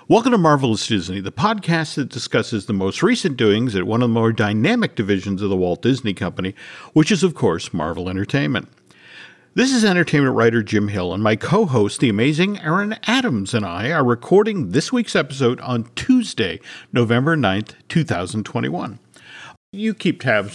Welcome to Marvelous Disney, the podcast that discusses the most recent doings at one of the more dynamic divisions of the Walt Disney Company, which is, of course, Marvel Entertainment. This is entertainment writer Jim Hill, and my co-host, the amazing Aaron Adams, and I are recording this week's episode on Tuesday, November 9th, 2021. You keep tabs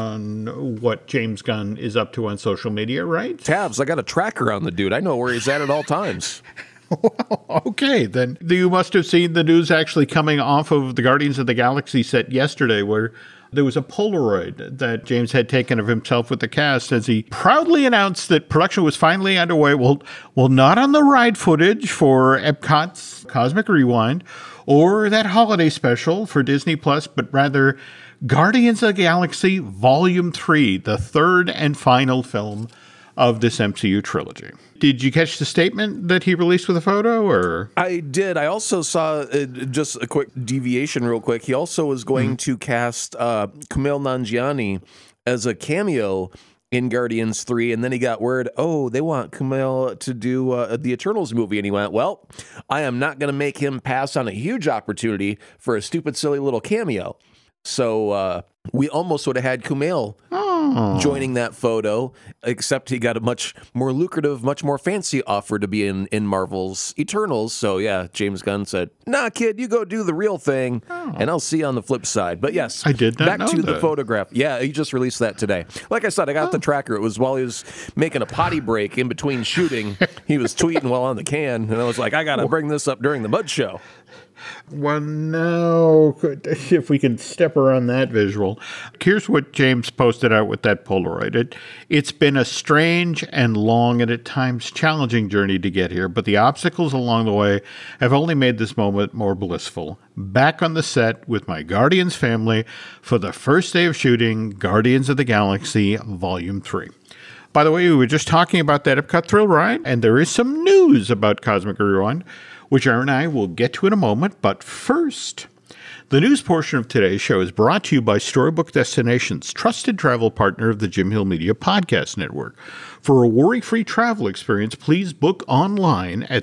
on what James Gunn is up to on social media, right? Tabs. I got a tracker on the dude. I know where he's at all times. Well, okay, then you must have seen the news actually coming off of the Guardians of the Galaxy set yesterday, where there was a Polaroid that James had taken of himself with the cast as he proudly announced that production was finally underway. Well, not on the ride footage for Epcot's Cosmic Rewind or that holiday special for Disney Plus, but rather Guardians of the Galaxy Volume 3, the third and final film of this MCU trilogy. Did you catch the statement that he released with a photo, or? I did. I also saw, just a quick deviation real quick, he also was going to cast Kumail Nanjiani as a cameo in Guardians 3, and then he got word, they want Kumail to do the Eternals movie, and he went, well, I am not going to make him pass on a huge opportunity for a stupid, silly little cameo. So we almost would have had Kumail joining that photo, except he got a much more lucrative, much more fancy offer to be in Marvel's Eternals. So yeah, James Gunn said, nah, kid, you go do the real thing, and I'll see you on the flip side. But yes, I did not back know to that. the photograph. Yeah, he just released that today. Like I said, I got the tracker. It was while he was making a potty break in between shooting. He was tweeting while on the can, and I was like, I got to bring this up during the Mud Show. Well, no, if we can step around that visual. Here's what James posted out with that Polaroid. It's been a strange and long and at times challenging journey to get here, but the obstacles along the way have only made this moment more blissful. Back on the set with my Guardians family for the first day of shooting Guardians of the Galaxy Volume 3. By the way, we were just talking about that Epcot Thrill Ride, and there is some news about Cosmic Rewind, which Aaron and I will get to in a moment. But first, the news portion of today's show is brought to you by Storybook Destinations, trusted travel partner of the Jim Hill Media Podcast Network. For a worry-free travel experience, please book online at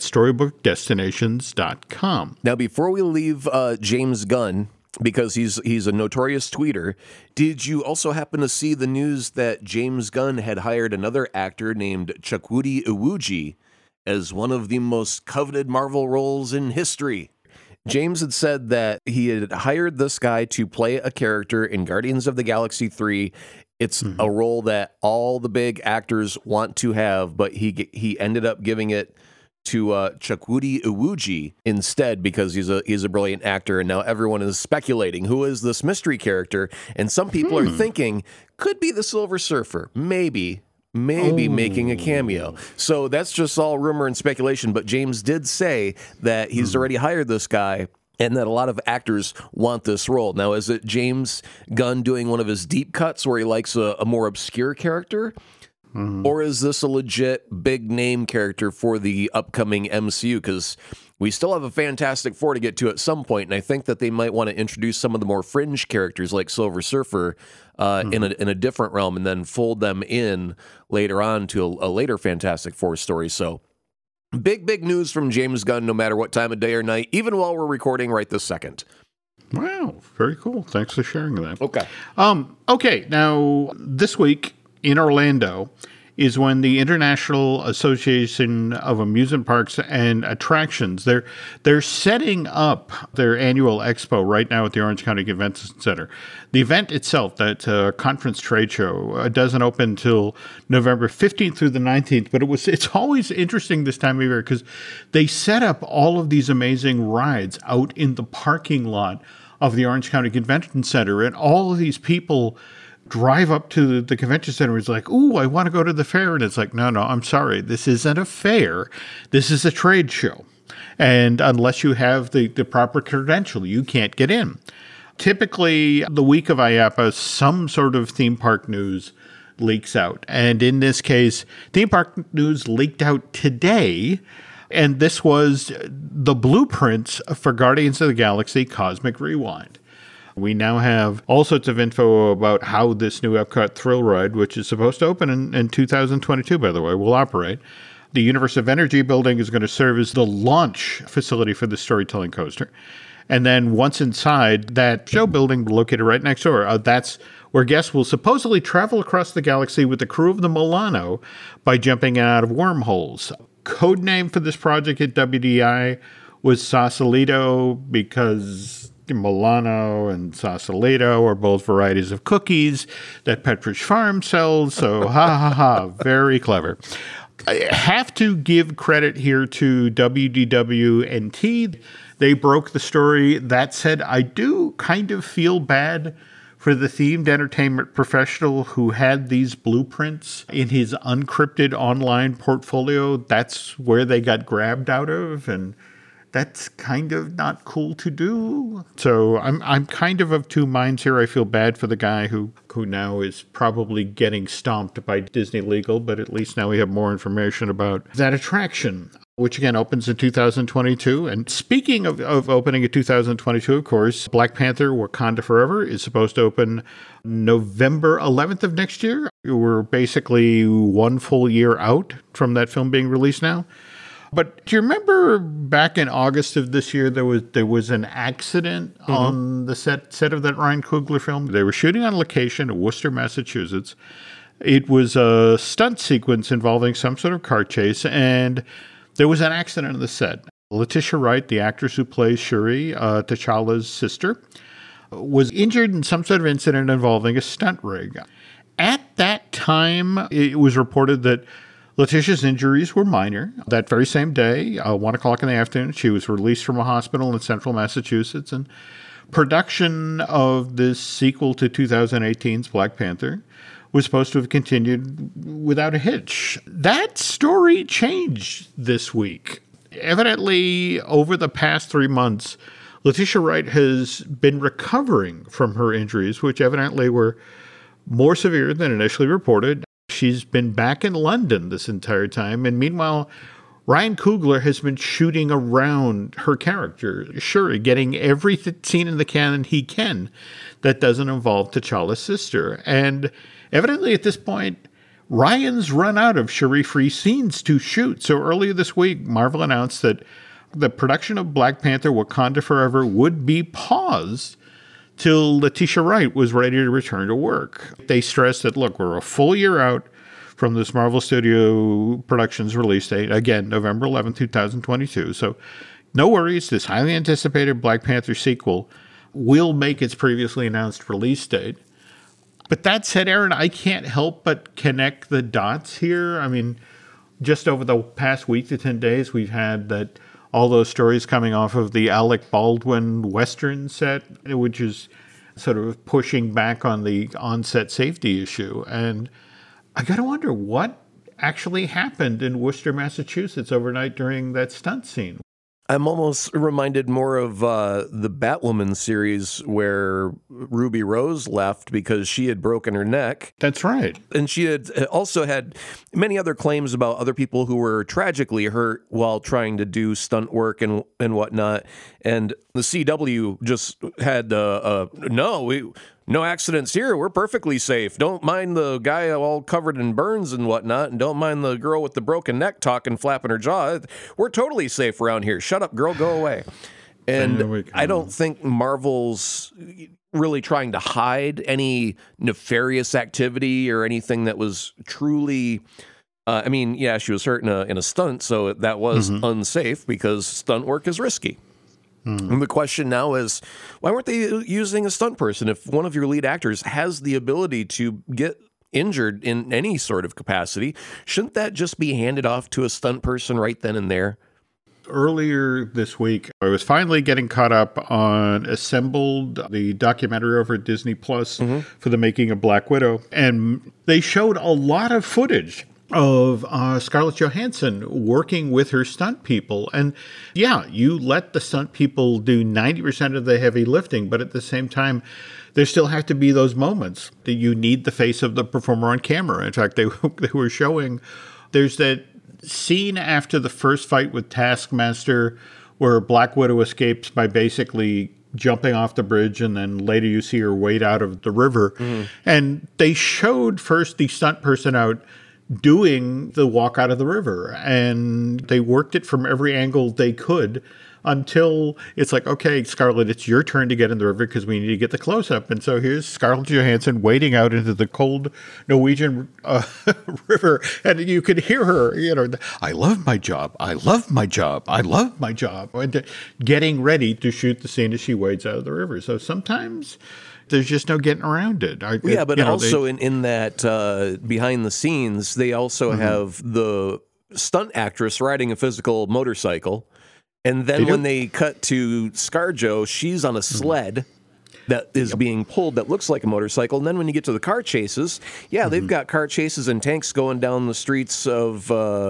StorybookDestinations.com. Now, before we leave James Gunn, because he's a notorious tweeter, did you also happen to see the news that James Gunn had hired another actor named Chukwudi Iwuji as one of the most coveted Marvel roles in history? James had said that he had hired this guy to play a character in Guardians of the Galaxy 3. It's a role that all the big actors want to have, but he ended up giving it to Chukwudi Iwuji instead because he's a brilliant actor, and now everyone is speculating who is this mystery character, and some people are thinking could be the Silver Surfer, maybe making a cameo. So that's just all rumor and speculation, but James did say that he's already hired this guy and that a lot of actors want this role. Now, is it James Gunn doing one of his deep cuts where he likes a more obscure character? Or is this a legit big name character for the upcoming MCU? Because we still have a Fantastic Four to get to at some point, and I think that they might want to introduce some of the more fringe characters like Silver Surfer in a different realm and then fold them in later on to a later Fantastic Four story. So big news from James Gunn no matter what time of day or night, even while we're recording right this second. Wow, very cool. Thanks for sharing that. Okay. Okay, now this week in Orlando is when the International Association of Amusement Parks and Attractions, they're setting up their annual expo right now at the Orange County Convention Center. The event itself, that conference trade show, doesn't open until November 15th through the 19th, but it's always interesting this time of year because they set up all of these amazing rides out in the parking lot of the Orange County Convention Center, and all of these people drive up to the convention center. It's like, ooh, I want to go to the fair. And it's like, no, I'm sorry. This isn't a fair. This is a trade show. And unless you have the proper credential, you can't get in. Typically, the week of IAAPA, some sort of theme park news leaks out. And in this case, theme park news leaked out today. And this was the blueprints for Guardians of the Galaxy Cosmic Rewind. We now have all sorts of info about how this new Epcot Thrill Ride, which is supposed to open in 2022, by the way, will operate. The Universe of Energy building is going to serve as the launch facility for the storytelling coaster. And then once inside, that show building located right next door, that's where guests will supposedly travel across the galaxy with the crew of the Milano by jumping out of wormholes. Code name for this project at WDI was Sausalito because Milano and Sausalito are both varieties of cookies that Pepperidge Farm sells. So, very clever. I have to give credit here to WDW&T. They broke the story. That said, I do kind of feel bad for the themed entertainment professional who had these blueprints in his unencrypted online portfolio. That's where they got grabbed out of, and that's kind of not cool to do. So I'm kind of two minds here. I feel bad for the guy who now is probably getting stomped by Disney Legal, but at least now we have more information about that attraction, which again opens in 2022. And speaking of opening in 2022, of course, Black Panther Wakanda Forever is supposed to open November 11th of next year. We're basically one full year out from that film being released now. But do you remember back in August of this year, there was an accident on the set of that Ryan Coogler film? They were shooting on location in Worcester, Massachusetts. It was a stunt sequence involving some sort of car chase, and there was an accident on the set. Letitia Wright, the actress who plays Shuri, T'Challa's sister, was injured in some sort of incident involving a stunt rig. At that time, it was reported that Letitia's injuries were minor. That very same day, 1 o'clock in the afternoon, she was released from a hospital in central Massachusetts, and production of this sequel to 2018's Black Panther was supposed to have continued without a hitch. That story changed this week. Evidently, over the past 3 months, Letitia Wright has been recovering from her injuries, which evidently were more severe than initially reported. She's been back in London this entire time, and meanwhile, Ryan Coogler has been shooting around her character, Shuri, getting every scene in the canon he can that doesn't involve T'Challa's sister. And evidently at this point, Ryan's run out of Shuri-free scenes to shoot. So earlier this week, Marvel announced that the production of Black Panther Wakanda Forever would be paused till Letitia Wright was ready to return to work. They stressed that, look, we're a full year out from this Marvel Studio Productions release date, again, November 11, 2022. So no worries, this highly anticipated Black Panther sequel will make its previously announced release date. But that said, Aaron, I can't help but connect the dots here. I mean, just over the past week to 10 days, we've had that all those stories coming off of the Alec Baldwin Western set, which is sort of pushing back on the on-set safety issue. And I got to wonder what actually happened in Worcester, Massachusetts overnight during that stunt scene. I'm almost reminded more of the Batwoman series where Ruby Rose left because she had broken her neck. That's right. And she had also had many other claims about other people who were tragically hurt while trying to do stunt work and whatnot. And the CW just had, no accidents here. We're perfectly safe. Don't mind the guy all covered in burns and whatnot, and don't mind the girl with the broken neck talking, flapping her jaw. We're totally safe around here. Shut up, girl. Go away. And I don't think Marvel's really trying to hide any nefarious activity or anything that was truly... she was hurt in a stunt, so that was unsafe because stunt work is risky. And the question now is, why weren't they using a stunt person? If one of your lead actors has the ability to get injured in any sort of capacity, shouldn't that just be handed off to a stunt person right then and there? Earlier this week, I was finally getting caught up on Assembled, the documentary over at Disney Plus for the making of Black Widow. And they showed a lot of footage of Scarlett Johansson working with her stunt people. And yeah, you let the stunt people do 90% of the heavy lifting, but at the same time, there still have to be those moments that you need the face of the performer on camera. In fact, they were showing, there's that scene after the first fight with Taskmaster where Black Widow escapes by basically jumping off the bridge, and then later you see her wade out of the river. And they showed first the stunt person out doing the walk out of the river. And they worked it from every angle they could until it's like, okay, Scarlett, it's your turn to get in the river because we need to get the close-up. And so here's Scarlett Johansson wading out into the cold Norwegian river, and you could hear her, I love my job, I love my job, I love my job, and getting ready to shoot the scene as she wades out of the river. So sometimes there's just no getting around it. But also in that behind the scenes, they also have the stunt actress riding a physical motorcycle. And then when they cut to ScarJo, she's on a sled that is being pulled that looks like a motorcycle. And then when you get to the car chases, they've got car chases and tanks going down the streets of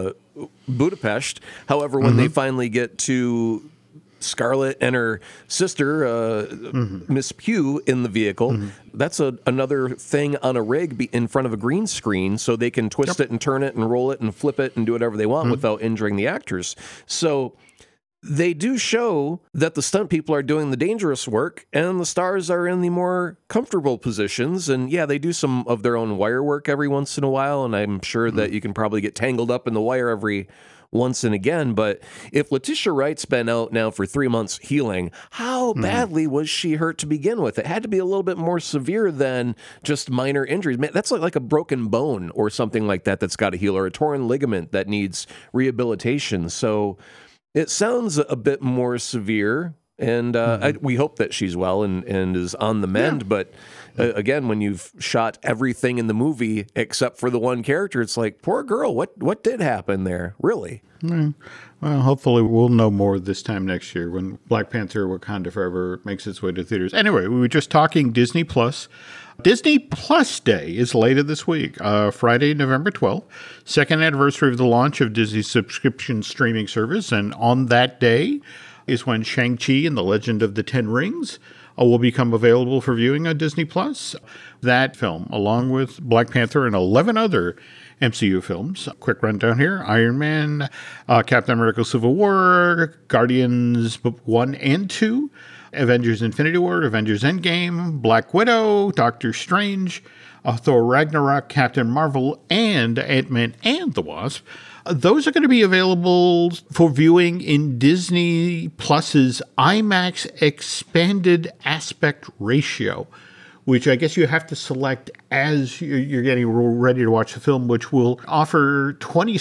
Budapest. However, when they finally get to Scarlett and her sister, Miss Pugh, in the vehicle, that's another thing on a rig in front of a green screen, so they can twist it and turn it and roll it and flip it and do whatever they want without injuring the actors. So they do show that the stunt people are doing the dangerous work and the stars are in the more comfortable positions. And they do some of their own wire work every once in a while. And I'm sure that you can probably get tangled up in the wire every once and again. But if Letitia Wright's been out now for 3 months healing, how badly was she hurt to begin with? It had to be a little bit more severe than just minor injuries. Man, that's like a broken bone or something like that that's got to heal, or a torn ligament that needs rehabilitation. So it sounds a bit more severe, and we hope that she's well and is on the mend. But again, when you've shot everything in the movie except for the one character, it's like, poor girl, what did happen there, really? Well, hopefully we'll know more this time next year when Black Panther Wakanda Forever makes its way to theaters. Anyway, we were just talking Disney Plus. Disney Plus Day is later this week, Friday, November 12th, second anniversary of the launch of Disney's subscription streaming service. And on that day is when Shang-Chi and the Legend of the Ten Rings will become available for viewing on Disney Plus. That film, along with Black Panther and 11 other MCU films. Quick rundown here: Iron Man, Captain America Civil War, Guardians 1 and 2, Avengers Infinity War, Avengers Endgame, Black Widow, Doctor Strange, Thor Ragnarok, Captain Marvel, and Ant-Man and the Wasp. Those are going to be available for viewing in Disney Plus's IMAX expanded aspect ratio, which I guess you have to select as you're getting ready to watch the film, which will offer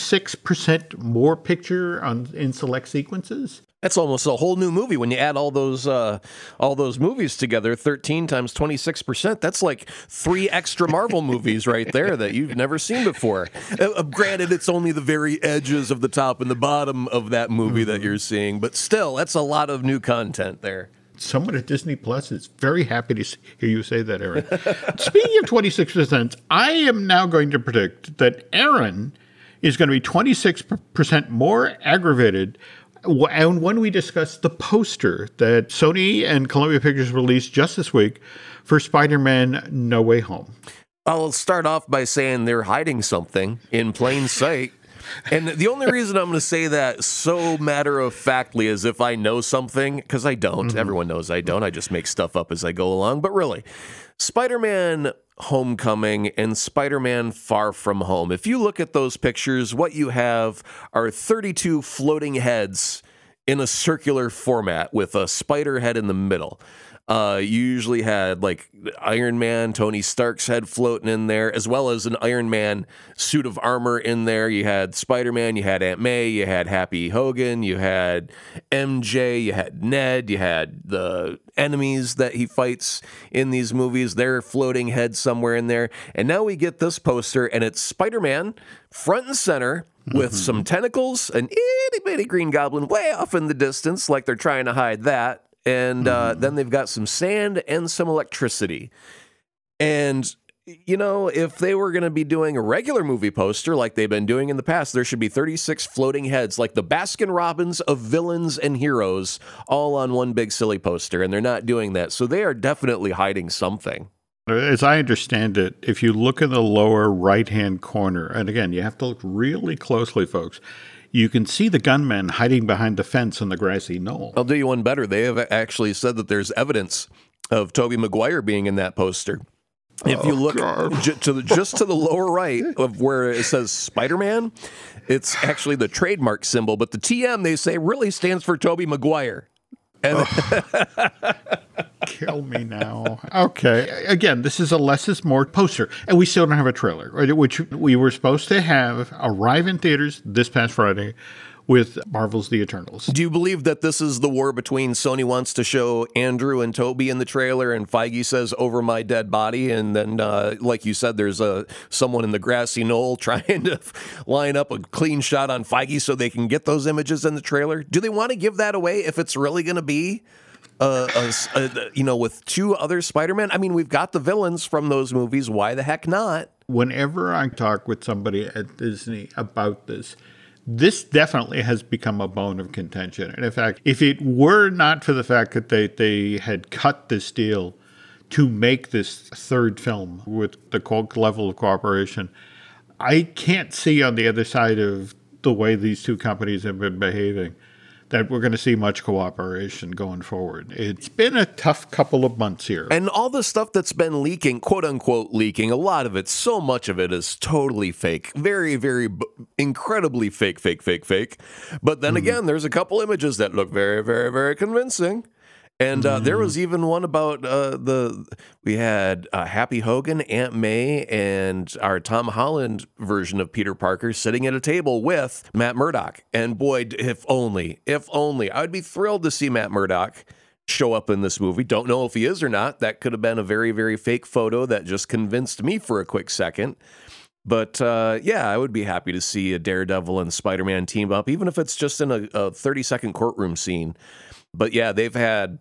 26% more picture in select sequences. That's almost a whole new movie when you add all those movies together. 13 times 26%. That's like 3 extra Marvel movies right there that you've never seen before. Granted, it's only the very edges of the top and the bottom of that movie that you're seeing, but still, that's a lot of new content there. Someone at Disney Plus is very happy to hear you say that, Aaron. Speaking of 26%, I am now going to predict that Aaron is going to be 26% more aggravated. And when we discuss the poster that Sony and Columbia Pictures released just this week for Spider-Man No Way Home. I'll start off by saying they're hiding something in plain sight. And the only reason I'm going to say that so matter-of-factly is if I know something, because I don't. Everyone knows I don't. I just make stuff up as I go along. But really, Spider-Man Homecoming and Spider-Man Far From Home. If you look at those pictures, what you have are 32 floating heads in a circular format with a spider head in the middle. You usually had like Iron Man, Tony Stark's head floating in there, as well as an Iron Man suit of armor in there. You had Spider-Man, you had Aunt May, you had Happy Hogan, you had MJ, you had Ned, you had the enemies that he fights in these movies. Their floating heads somewhere in there. And now we get this poster, and it's Spider-Man front and center with some tentacles, an itty-bitty Green Goblin way off in the distance, like they're trying to hide that. And then they've got some sand and some electricity. And, you know, if they were going to be doing a regular movie poster like they've been doing in the past, there should be 36 floating heads, like the Baskin-Robbins of villains and heroes, all on one big silly poster. And they're not doing that. So they are definitely hiding something. As I understand it, if you look in the lower right-hand corner, and again, you have to look really closely, folks, you can see the gunman hiding behind the fence on the grassy knoll. I'll do you one better. They have actually said that there's evidence of Tobey Maguire being in that poster. If you look just to the lower right of where it says Spider-Man, it's actually the trademark symbol, but the TM, they say, really stands for Tobey Maguire. And Kill me now. Okay. Again, this is a less is more poster, and we still don't have a trailer, right, which we were supposed to have arrive in theaters this past Friday with Marvel's The Eternals. do you believe that this is the war between Sony wants to show Andrew and Toby in the trailer, and Feige says over my dead body, and then like you said, there's someone in the grassy knoll trying to line up a clean shot on Feige so they can get those images in the trailer? Do they want to give that away if it's really going to be with two other Spider-Man? I mean, we've got the villains from those movies. Why the heck not? Whenever I talk with somebody at Disney about this definitely has become a bone of contention. And in fact, if it were not for the fact that they had cut this deal to make this third film with the level of cooperation, I can't see on the other side of the way these two companies have been behaving that we're going to see much cooperation going forward. It's been a tough couple of months here. And all the stuff that's been leaking, quote unquote leaking, a lot of it, so much of it is totally fake. Very, very incredibly fake. But then again, there's a couple images that look very, very, very convincing. And there was even one about we had Happy Hogan, Aunt May, and our Tom Holland version of Peter Parker sitting at a table with Matt Murdock. And boy, if only, I would be thrilled to see Matt Murdock show up in this movie. Don't know if he is or not. That could have been a very, very fake photo that just convinced me for a quick second. But I would be happy to see a Daredevil and Spider-Man team up, even if it's just in a 30-second courtroom scene. But yeah, they've had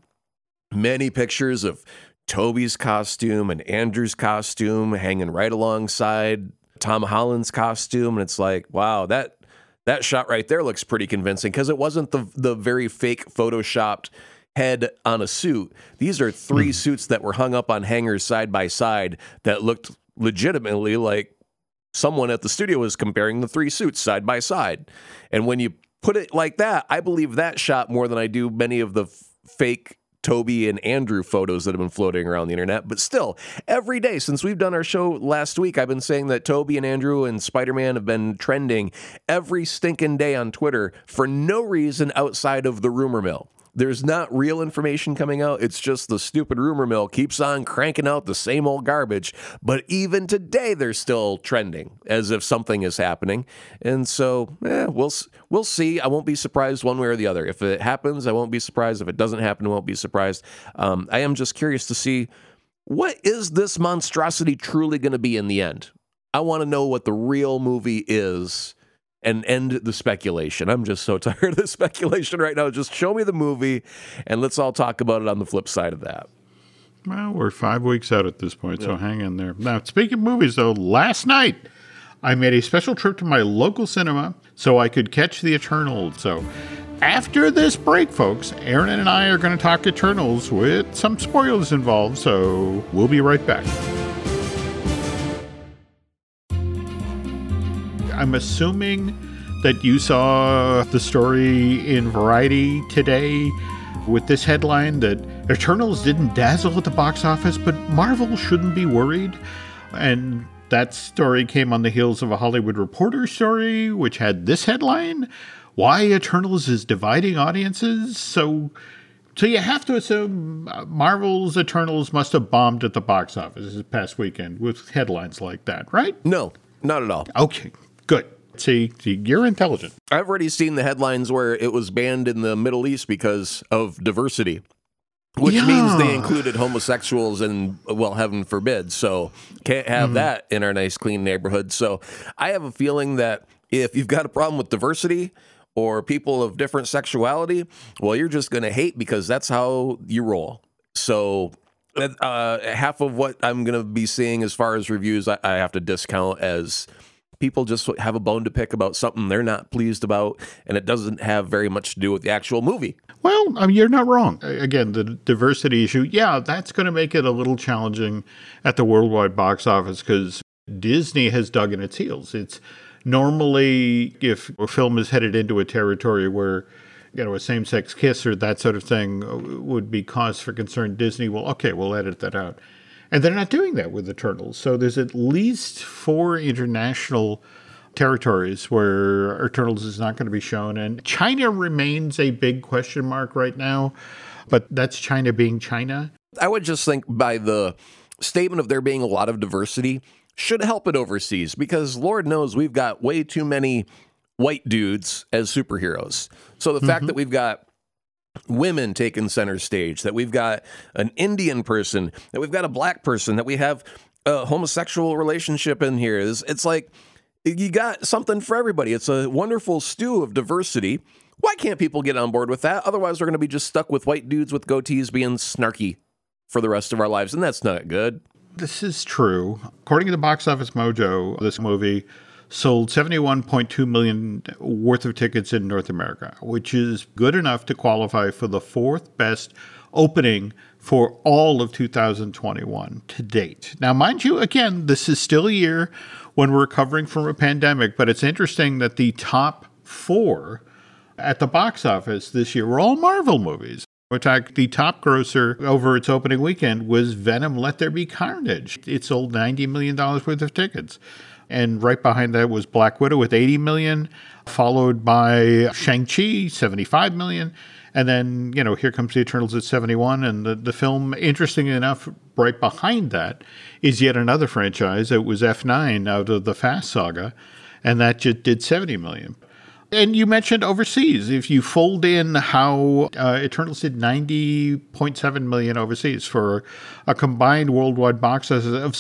many pictures of Toby's costume and Andrew's costume hanging right alongside Tom Holland's costume. And it's like, wow, that shot right there looks pretty convincing, because it wasn't the very fake photoshopped head on a suit. These are three suits that were hung up on hangers side by side that looked legitimately like someone at the studio was comparing the three suits side by side. And when you put it like that, I believe that shot more than I do many of the fake Toby and Andrew photos that have been floating around the internet. But still, every day since we've done our show last week, I've been saying that Toby and Andrew and Spider-Man have been trending every stinking day on Twitter for no reason outside of the rumor mill. There's not real information coming out. It's just the stupid rumor mill keeps on cranking out the same old garbage. But even today, they're still trending as if something is happening. And so, we'll see. I won't be surprised one way or the other. If it happens, I won't be surprised. If it doesn't happen, I won't be surprised. I am just curious to see, what is this monstrosity truly going to be in the end? I want to know what the real movie is and end the speculation. I'm just so tired of the speculation right now. Just show me the movie, and let's all talk about it on the flip side of that. Well, we're 5 weeks out at this point, so hang in there. Now, speaking of movies, though, last night I made a special trip to my local cinema so I could catch The Eternals. So after this break, folks, Aaron and I are going to talk Eternals with some spoilers involved, so we'll be right back. I'm assuming that you saw the story in Variety today with this headline that Eternals didn't dazzle at the box office, but Marvel shouldn't be worried. And that story came on the heels of a Hollywood Reporter story, which had this headline: why Eternals is dividing audiences. So you have to assume Marvel's Eternals must have bombed at the box office this past weekend with headlines like that, right? No, not at all. Okay. Good. See, you're intelligent. I've already seen the headlines where it was banned in the Middle East because of diversity, which means they included homosexuals and, well, heaven forbid. So can't have that in our nice, clean neighborhood. So I have a feeling that if you've got a problem with diversity or people of different sexuality, well, you're just going to hate because that's how you roll. So half of what I'm going to be seeing as far as reviews, I have to discount as people just have a bone to pick about something they're not pleased about, and it doesn't have very much to do with the actual movie. Well, I mean, you're not wrong. Again, the diversity issue, that's going to make it a little challenging at the worldwide box office because Disney has dug in its heels. It's normally, if a film is headed into a territory where, a same-sex kiss or that sort of thing would be cause for concern, Disney will, we'll edit that out. And they're not doing that with Eternals. So there's at least 4 international territories where Eternals is not going to be shown. And China remains a big question mark right now, but that's China being China. I would just think by the statement of there being a lot of diversity should help it overseas, because Lord knows we've got way too many white dudes as superheroes. So the fact that we've got women taking center stage, that we've got an Indian person, that we've got a black person, that we have a homosexual relationship in here, it's like you got something for everybody. It's a wonderful stew of diversity. Why can't people get on board with that? Otherwise, we're going to be just stuck with white dudes with goatees being snarky for the rest of our lives, and that's not good. This is true. According to the Box Office Mojo, this movie sold $71.2 million worth of tickets in North America, which is good enough to qualify for the 4th best opening for all of 2021 to date. Now, mind you, again, this is still a year when we're recovering from a pandemic, but it's interesting that the top 4 at the box office this year were all Marvel movies. In fact, the top grosser over its opening weekend was Venom: Let There Be Carnage. It sold $90 million worth of tickets. And right behind that was Black Widow with $80 million, followed by Shang-Chi, $75 million. And then, here comes the Eternals at 71. And the film, interestingly enough, right behind that is yet another franchise. It was F9 out of the Fast saga, and that just did $70 million. And you mentioned overseas. If you fold in how Eternals did $90.7 million overseas for a combined worldwide box office of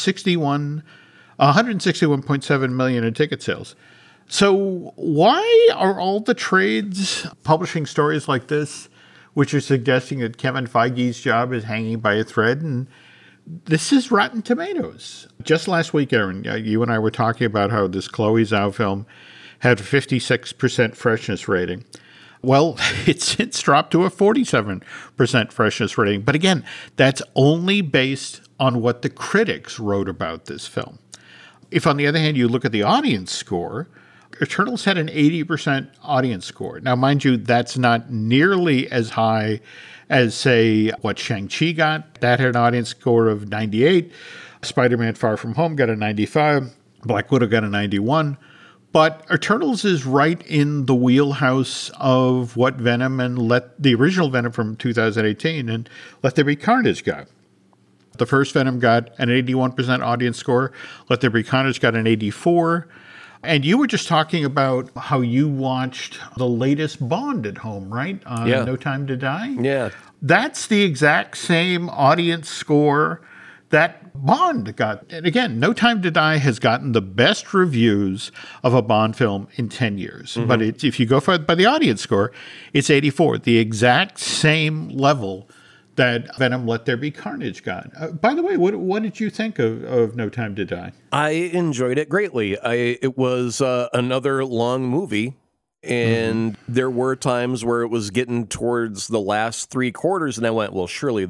$161.7 million in ticket sales. So why are all the trades publishing stories like this, which are suggesting that Kevin Feige's job is hanging by a thread? And this is Rotten Tomatoes. Just last week, Aaron, you and I were talking about how this Chloe Zhao film had a 56% freshness rating. Well, it's since dropped to a 47% freshness rating. But again, that's only based on what the critics wrote about this film. If, on the other hand, you look at the audience score, Eternals had an 80% audience score. Now, mind you, that's not nearly as high as, say, what Shang-Chi got. That had an audience score of 98. Spider-Man Far From Home got a 95. Black Widow got a 91. But Eternals is right in the wheelhouse of what Venom and the original Venom from 2018 and Let There Be Carnage got. The first Venom got an 81% audience score. Let There Be Carnage got an 84%. And you were just talking about how you watched the latest Bond at home, right? Yeah. No Time to Die? Yeah. That's the exact same audience score that Bond got. And again, No Time to Die has gotten the best reviews of a Bond film in 10 years. Mm-hmm. But if you go by the audience score, it's 84, the exact same level that Venom: Let There Be Carnage got. By the way, what did you think of No Time to Die? I enjoyed it greatly. It was another long movie. And there were times where it was getting towards the last 3/4, and I went, well, surely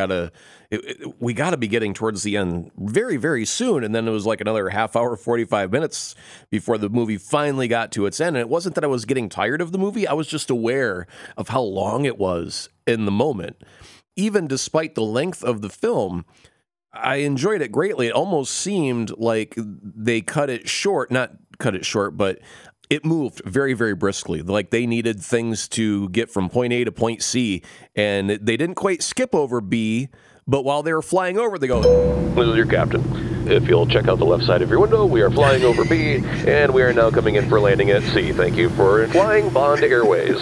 we got to be getting towards the end very, very soon. And then it was like another half hour, 45 minutes before the movie finally got to its end. And it wasn't that I was getting tired of the movie. I was just aware of how long it was in the moment. Even despite the length of the film, I enjoyed it greatly. It almost seemed like they cut it short, not cut it short, but it moved very, very briskly. Like they needed things to get from point A to point C, and they didn't quite skip over B, but while they were flying over, they go, "This is your captain. If you'll check out the left side of your window, we are flying over B, and we are now coming in for landing at C. Thank you for flying Bond Airways."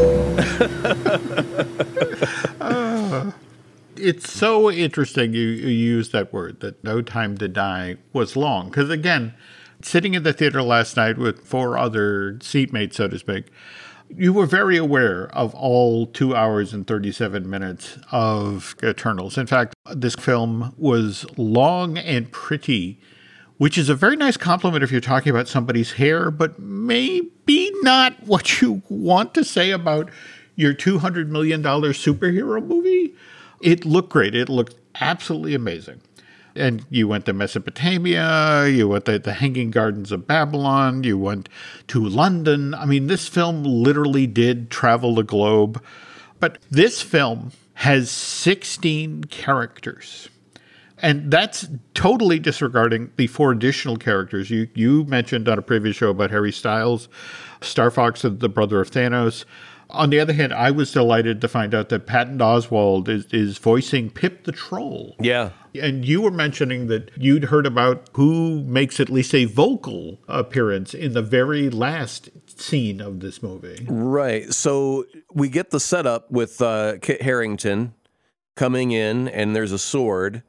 It's so interesting you use that word, that No Time to Die was long. Because again, sitting in the theater last night with 4 other seatmates, so to speak, you were very aware of all 2 hours and 37 minutes of Eternals. In fact, this film was long and pretty, which is a very nice compliment if you're talking about somebody's hair, but maybe not what you want to say about your $200 million superhero movie. It looked great. It looked absolutely amazing. And you went to Mesopotamia, you went to the Hanging Gardens of Babylon, you went to London. I mean, this film literally did travel the globe. But this film has 16 characters. And that's totally disregarding the 4 additional characters. You mentioned on a previous show about Harry Styles, Star Fox, the brother of Thanos. On the other hand, I was delighted to find out that Patton Oswalt is voicing Pip the Troll. Yeah. And you were mentioning that you'd heard about who makes at least a vocal appearance in the very last scene of this movie. Right. So we get the setup with Kit Harington coming in, and there's a sword.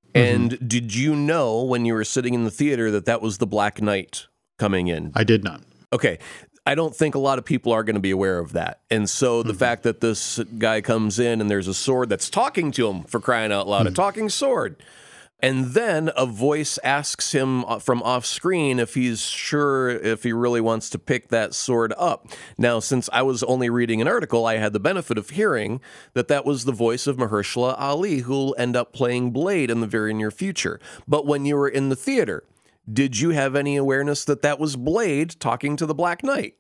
And did you know when you were sitting in the theater that was the Black Knight coming in? I did not. Okay. I don't think a lot of people are going to be aware of that. And so the fact that this guy comes in and there's a sword that's talking to him, for crying out loud, a talking sword. And then a voice asks him from off screen if he's sure if he really wants to pick that sword up. Now, since I was only reading an article, I had the benefit of hearing that was the voice of Mahershala Ali, who'll end up playing Blade in the very near future. But when you were in the theater, did you have any awareness that was Blade talking to the Black Knight?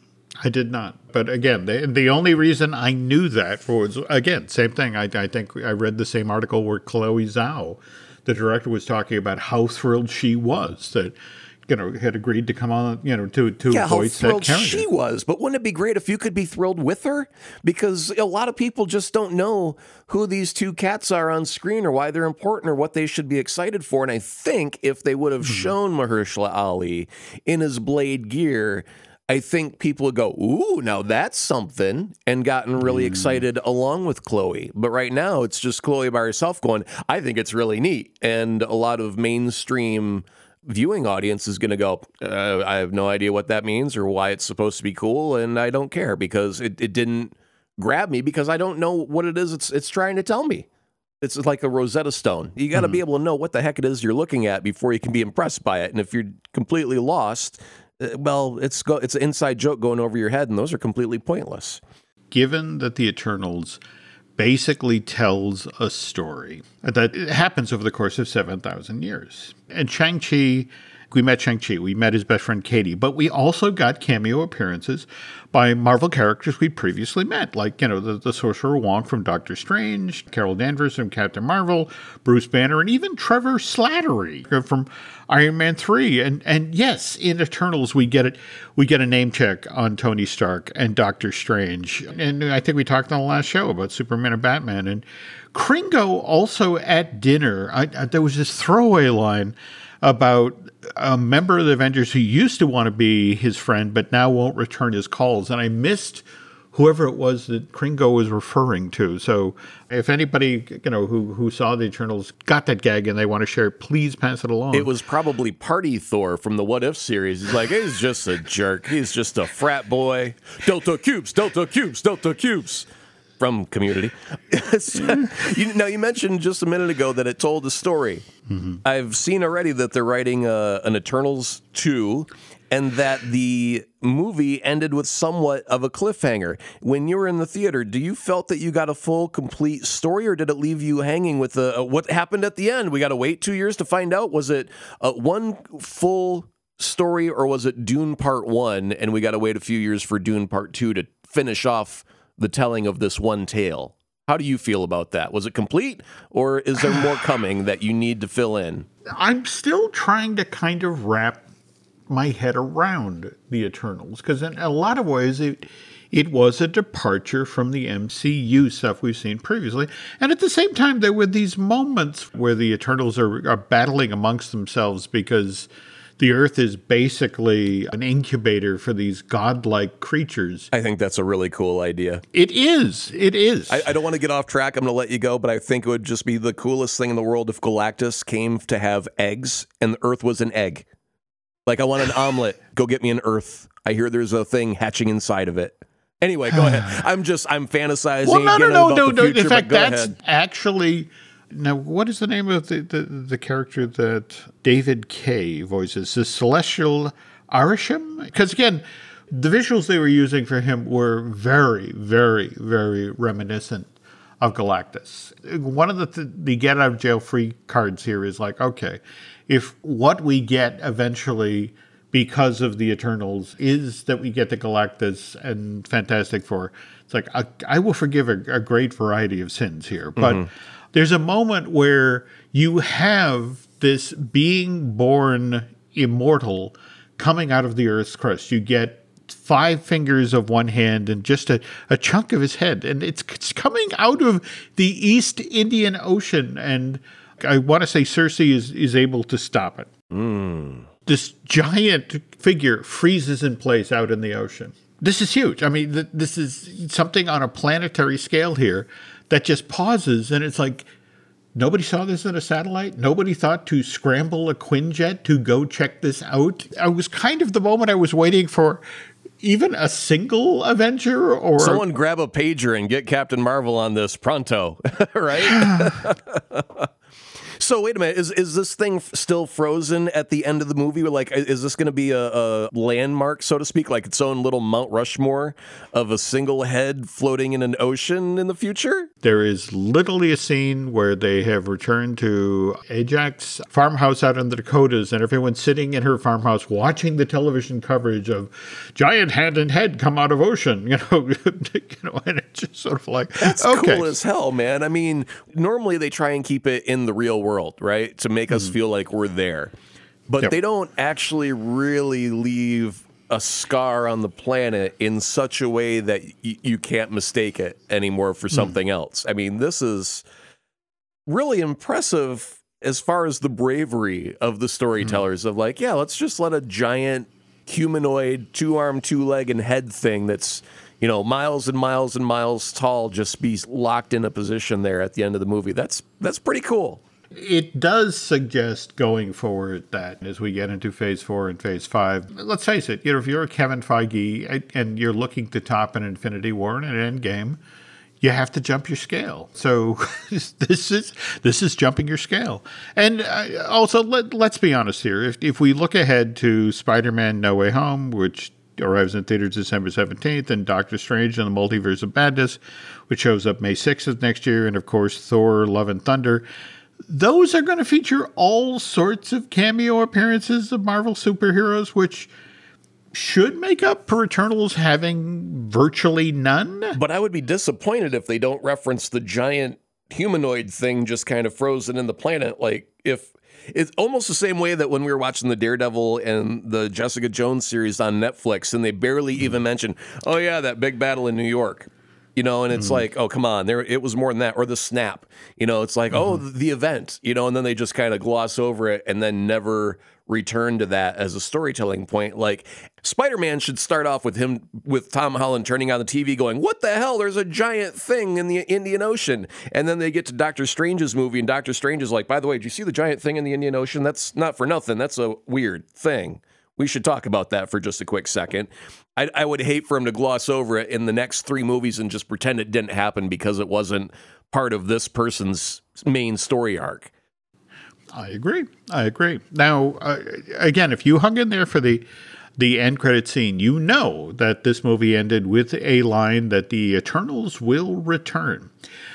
I did not. But again, the only reason I knew that was, again, same thing. I think I read the same article where Chloe Zhao, the director, was talking about how thrilled she was that, had agreed to come on, to voice that character. She was, but wouldn't it be great if you could be thrilled with her? Because a lot of people just don't know who these 2 cats are on screen or why they're important or what they should be excited for. And I think if they would have shown Mahershala Ali in his Blade gear, I think people would go, ooh, now that's something, and gotten really excited along with Chloe. But right now, it's just Chloe by herself going, I think it's really neat. And a lot of mainstream viewing audience is going to go, I have no idea what that means or why it's supposed to be cool, and I don't care because it didn't grab me because I don't know what it is it's trying to tell me. It's like a Rosetta Stone. You got to be able to know what the heck it is you're looking at before you can be impressed by it. And if you're completely lost, well, it's an inside joke going over your head, and those are completely pointless. Given that the Eternals basically tells a story that happens over the course of 7,000 years. And Shang-Chi, we met Shang-Chi, we met his best friend Katie, but we also got cameo appearances by Marvel characters we previously met, like, the Sorcerer Wong from Doctor Strange, Carol Danvers from Captain Marvel, Bruce Banner, and even Trevor Slattery from Iron Man 3. And yes, in Eternals we get a name check on Tony Stark and Doctor Strange. And I think we talked on the last show about Superman and Batman. And Kringo also at dinner, there was this throwaway line about a member of the Avengers who used to want to be his friend but now won't return his calls. And I missed whoever it was that Kringo was referring to. So if anybody, who saw the Eternals got that gag and they want to share it, please pass it along. It was probably Party Thor from the What If series. He's like, he's just a jerk. He's just a frat boy. Delta Cubes, Delta Cubes, Delta Cubes. From Community. Now, you mentioned just a minute ago that it told a story. I've seen already that they're writing an Eternals 2, and that the movie ended with somewhat of a cliffhanger. When you were in the theater, do you felt that you got a full, complete story, or did it leave you hanging with what happened at the end? We got to wait 2 years to find out. Was it one full story, or was it Dune Part 1, and we got to wait a few years for Dune Part 2 to finish off the telling of this one tale? How do you feel about that? Was it complete, or is there more coming that you need to fill in? I'm still trying to kind of wrap my head around the Eternals, because in a lot of ways it was a departure from the MCU stuff we've seen previously. And at the same time, there were these moments where the Eternals are battling amongst themselves because the Earth is basically an incubator for these godlike creatures. I think that's a really cool idea. It is. It is. I don't want to get off track. I'm going to let you go, but I think it would just be the coolest thing in the world if Galactus came to have eggs and the Earth was an egg. Like, I want an omelet. Go get me an Earth. I hear there's a thing hatching inside of it. Anyway, go ahead. I'm fantasizing. Well, no. Future, in fact, that's ahead. Actually... Now, what is the name of the character that David Kaye voices? The Celestial Arishem? Because, again, the visuals they were using for him were very, very, very reminiscent of Galactus. One of the get-out-of-jail-free cards here is like, okay, if what we get eventually because of the Eternals is that we get the Galactus and Fantastic Four, it's like, I will forgive a great variety of sins here. But there's a moment where you have this being born immortal coming out of the Earth's crust. You get 5 fingers of one hand and just a chunk of his head. And it's coming out of the East Indian Ocean. And I want to say Cersei is able to stop it. This giant figure freezes in place out in the ocean. This is huge. I mean, this is something on a planetary scale here that just pauses, and it's like, nobody saw this in a satellite? Nobody thought to scramble a Quinjet to go check this out? I was kind of the moment I was waiting for even a single Avenger or... Someone grab a pager and get Captain Marvel on this pronto, right? So wait a minute, is this thing still frozen at the end of the movie? Like, is this going to be a landmark, so to speak, like its own little Mount Rushmore of a single head floating in an ocean in the future? There is literally a scene where they have returned to Ajax farmhouse out in the Dakotas, and everyone's sitting in her farmhouse watching the television coverage of giant hand and head come out of ocean, and it's just sort of like, that's okay. Cool as hell, man. I mean, normally they try and keep it in the real world, right? To make us feel like we're there. But they don't actually really leave a scar on the planet in such a way that you can't mistake it anymore for something else. I mean, this is really impressive as far as the bravery of the storytellers of like, yeah, let's just let a giant humanoid, 2-arm, 2-leg and head thing that's, miles and miles and miles tall just be locked in a position there at the end of the movie. That's pretty cool. It does suggest going forward that as we get into phase 4 and phase 5, let's face it, if you're a Kevin Feige and you're looking to top an Infinity War and an Endgame, you have to jump your scale. So this is jumping your scale. And also, let's be honest here. If we look ahead to Spider-Man No Way Home, which arrives in theaters December 17th, and Doctor Strange and the Multiverse of Madness, which shows up May 6th of next year, and of course Thor, Love and Thunder, those are going to feature all sorts of cameo appearances of Marvel superheroes, which should make up for Eternals having virtually none. But I would be disappointed if they don't reference the giant humanoid thing just kind of frozen in the planet. Like, if it's almost the same way that when we were watching the Daredevil and the Jessica Jones series on Netflix, and they barely even mention, oh yeah, that big battle in New York. And it's like, oh, come on, it was more than that. Or the snap, it's like, oh, the event, and then they just kind of gloss over it and then never return to that as a storytelling point. Like, Spider-Man should start off with Tom Holland turning on the TV going, what the hell? There's a giant thing in the Indian Ocean. And then they get to Doctor Strange's movie, and Doctor Strange is like, by the way, did you see the giant thing in the Indian Ocean? That's not for nothing. That's a weird thing. We should talk about that for just a quick second. I would hate for him to gloss over it in the next 3 movies and just pretend it didn't happen because it wasn't part of this person's main story arc. I agree. Now, again, if you hung in there for the end credit scene, you know that this movie ended with a line that the Eternals will return.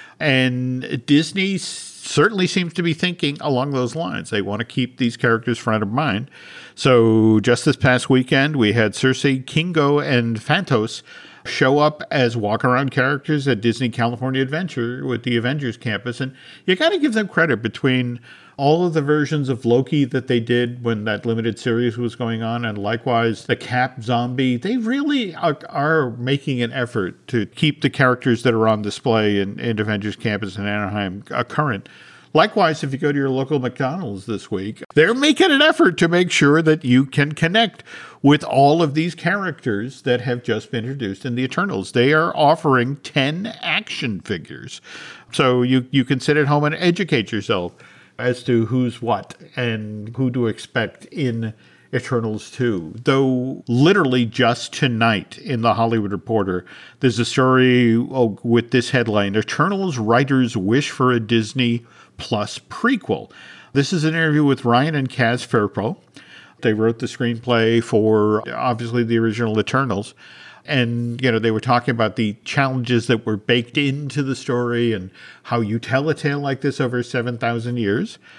And Disney certainly seems to be thinking along those lines. They want to keep these characters front of mind. So just this past weekend, we had Cersei, Kingo, and Phantos show up as walk-around characters at Disney California Adventure with the Avengers campus. And you got to give them credit between all of the versions of Loki that they did when that limited series was going on, and likewise the Cap Zombie. They really are making an effort to keep the characters that are on display in Avengers Campus in Anaheim current. Likewise, if you go to your local McDonald's this week, they're making an effort to make sure that you can connect with all of these characters that have just been introduced in the Eternals. They are offering 10 action figures. So you can sit at home and educate yourself as to who's what and who to expect in Eternals 2. Though literally just tonight in the Hollywood Reporter, there's a story with this headline, Eternals writers wish for a Disney Plus prequel. This is an interview with Ryan and Kaz Firpo. They wrote the screenplay for, obviously, the original Eternals. And, they were talking about the challenges that were baked into the story and how you tell a tale like this over 7,000 years.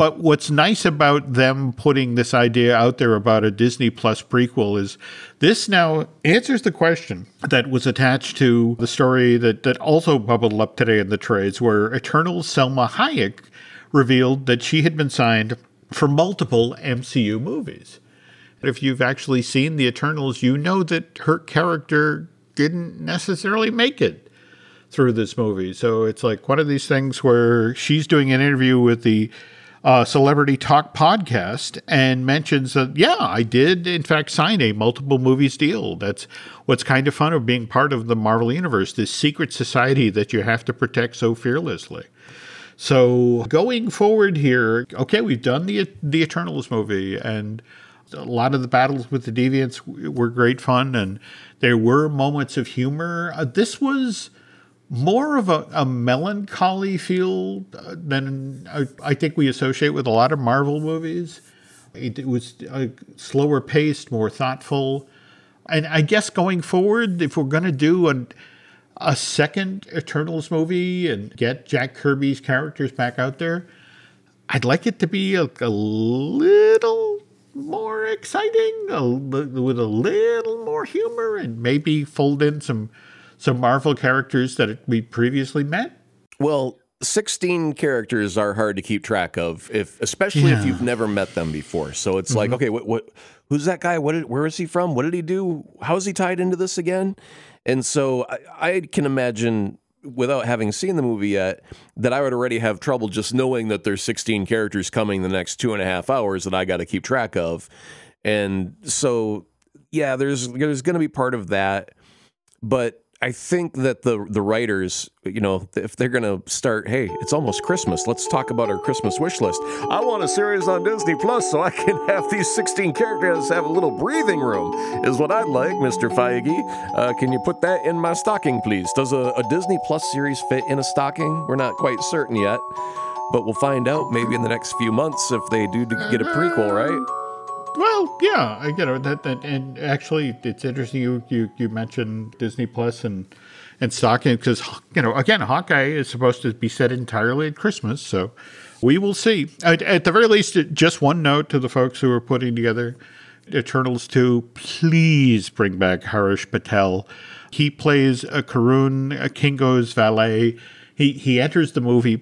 But what's nice about them putting this idea out there about a Disney Plus prequel is this now answers the question that was attached to the story that also bubbled up today in the trades, where Eternals Selma Hayek revealed that she had been signed for multiple MCU movies. If you've actually seen the Eternals, you know that her character didn't necessarily make it through this movie. So it's like one of these things where she's doing an interview with the Celebrity Talk podcast and mentions that, yeah, I did in fact sign a multiple movies deal. That's what's kind of fun of being part of the Marvel Universe, this secret society that you have to protect so fearlessly. So going forward here, okay, we've done the Eternals movie, and a lot of the battles with the Deviants were great fun, and there were moments of humor. This was more of a melancholy feel than I think we associate with a lot of Marvel movies. It was slower paced, more thoughtful. And I guess going forward, if we're going to do a second Eternals movie and get Jack Kirby's characters back out there, I'd like it to be a little more exciting, with a little more humor, and maybe fold in some Marvel characters that we previously met. Well, 16 characters are hard to keep track of, especially if you've never met them before. So it's like, okay, what? Who's that guy? Where is he from? What did he do? How is he tied into this again? And so I can imagine, without having seen the movie yet, that I would already have trouble just knowing that there's 16 characters coming the next 2.5 hours that I got to keep track of. And so, yeah, there's going to be part of that. But I think that the writers, if they're going to start, hey, it's almost Christmas, let's talk about our Christmas wish list. I want a series on Disney Plus so I can have these 16 characters have a little breathing room, is what I'd like, Mr. Feige. Can you put that in my stocking, please? Does a Disney Plus series fit in a stocking? We're not quite certain yet, but we'll find out maybe in the next few months if they do get a prequel, right? Well, yeah, that, and actually, it's interesting you mentioned Disney Plus and stocking, because again, Hawkeye is supposed to be set entirely at Christmas, so we will see. At the very least, just one note to the folks who are putting together Eternals 2: please bring back Harish Patel. He plays a Karun, Kingo's valet. He enters the movie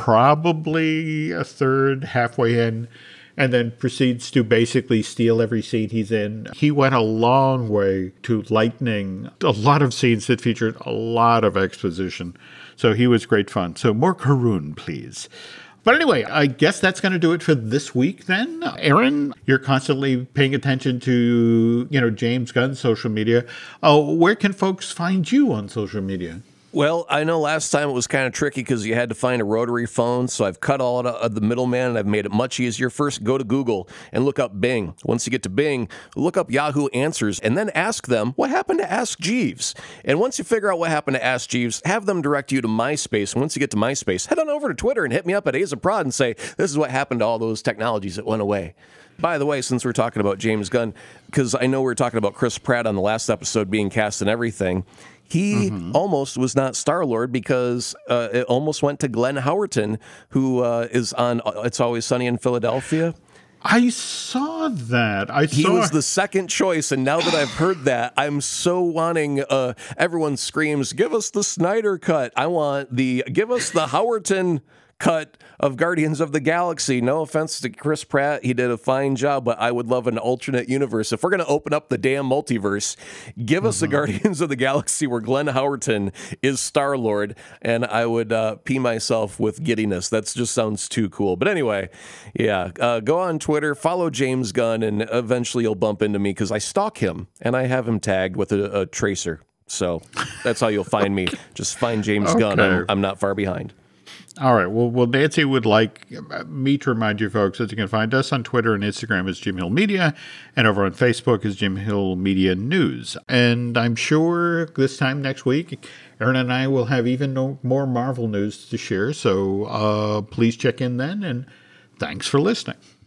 probably a third, halfway in, and then proceeds to basically steal every scene he's in. He went a long way to lightening a lot of scenes that featured a lot of exposition. So he was great fun. So more Karun, please. But anyway, I guess that's going to do it for this week then. Aaron, you're constantly paying attention to, James Gunn's social media. Where can folks find you on social media? Well, I know last time it was kind of tricky because you had to find a rotary phone, so I've cut all of the middleman and I've made it much easier. First, go to Google and look up Bing. Once you get to Bing, look up Yahoo Answers and then ask them, what happened to Ask Jeeves? And once you figure out what happened to Ask Jeeves, have them direct you to MySpace. And once you get to MySpace, head on over to Twitter and hit me up at AzaProd and say, this is what happened to all those technologies that went away. By the way, since we're talking about James Gunn, because I know we were talking about Chris Pratt on the last episode being cast and everything, he almost was not Star-Lord because it almost went to Glenn Howerton, who is on It's Always Sunny in Philadelphia. I saw that. He was the second choice, and now that I've heard that, I'm so wanting, everyone screams, give us the Snyder cut. Give us the Howerton cut of Guardians of the Galaxy. No offense to Chris Pratt, he did a fine job, but I would love an alternate universe. If we're going to open up the damn multiverse, give us the Guardians of the Galaxy where Glenn Howerton is Star-Lord, and I would pee myself with giddiness. That just sounds too cool. But anyway, yeah, go on Twitter, follow James Gunn, and eventually you'll bump into me because I stalk him, and I have him tagged with a tracer. So that's how you'll find me. Just find James Gunn. I'm not far behind. All right. Well, Nancy would like me to remind you folks that you can find us on Twitter and Instagram as Jim Hill Media, and over on Facebook as Jim Hill Media News. And I'm sure this time next week, Aaron and I will have even more Marvel news to share. So please check in then, and thanks for listening.